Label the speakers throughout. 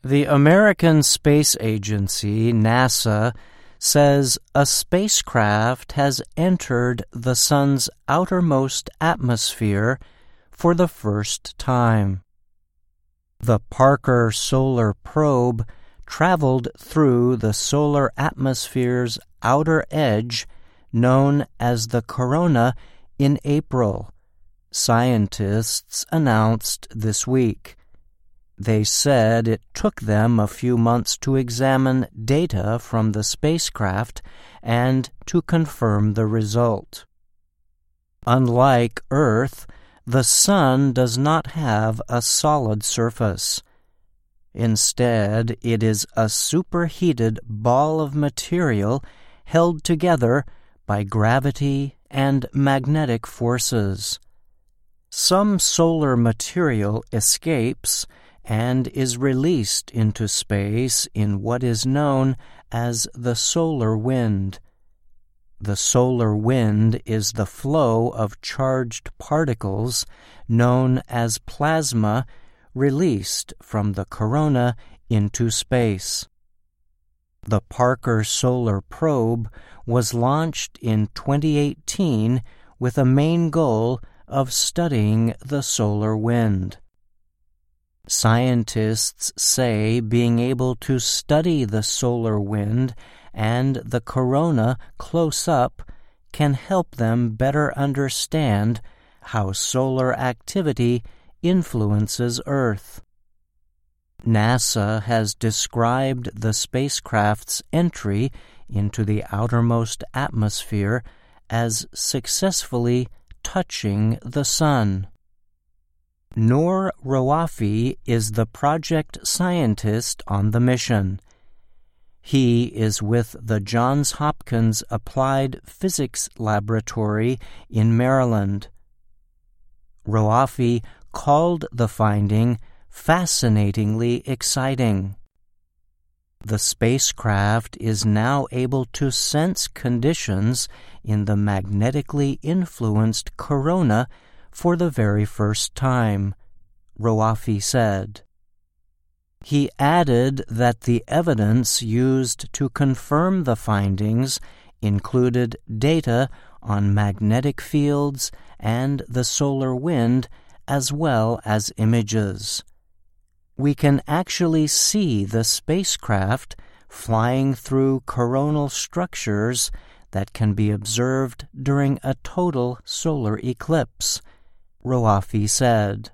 Speaker 1: The American Space Agency, NASA, says a spacecraft has entered the Sun's outermost atmosphere for the first time. The Parker Solar Probe traveled through the solar atmosphere's outer edge, known as the corona, in April, scientists announced this week. They said it took them a few months to examine data from the spacecraft and to confirm the result. Unlike Earth, the Sun does not have a solid surface. Instead, it is a superheated ball of material held together by gravity and magnetic forces. Some solar material escapes and is released into space in what is known as the solar wind. The solar wind is the flow of charged particles known as plasma released from the corona into space. The Parker Solar Probe was launched in 2018 with a main goal of studying the solar wind. Scientists say being able to study the solar wind and the corona close up can help them better understand how solar activity influences Earth. NASA has described the spacecraft's entry into the outermost atmosphere as successfully touching the Sun. Noor Rawafi is the project scientist on the mission. He is with the Johns Hopkins Applied Physics Laboratory in Maryland. Rawafi called the finding fascinatingly exciting. The spacecraft is now able to sense conditions in the magnetically influenced corona for the very first time, Rawafi said. He added that the evidence used to confirm the findings included data on magnetic fields and the solar wind, as well as images. We can actually see the spacecraft flying through coronal structures that can be observed during a total solar eclipse, Rawafi said.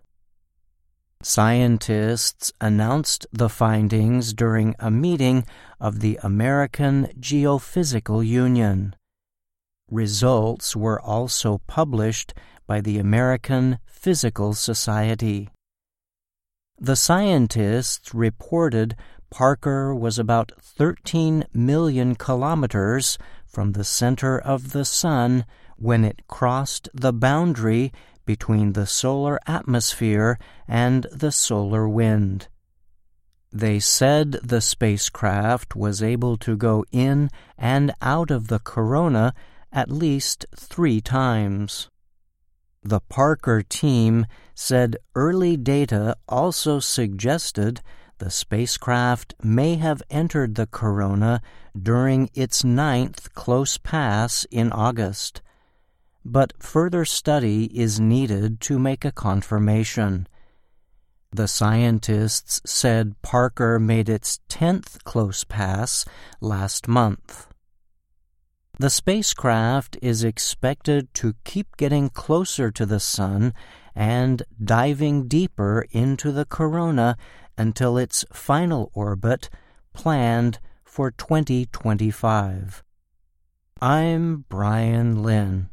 Speaker 1: Scientists announced the findings during a meeting of the American Geophysical Union. Results were also published by the American Physical Society. The scientists reported Parker was about 13 million kilometers from the center of the Sun when it crossed the boundary between the solar atmosphere and the solar wind. They said the spacecraft was able to go in and out of the corona at least 3 times. The Parker team said early data also suggested the spacecraft may have entered the corona during its 9th close pass in August. But further study is needed to make a confirmation. The scientists said Parker made its 10th close pass last month. The spacecraft is expected to keep getting closer to the Sun and diving deeper into the corona until its final orbit, planned for 2025. I'm Brian Lynn.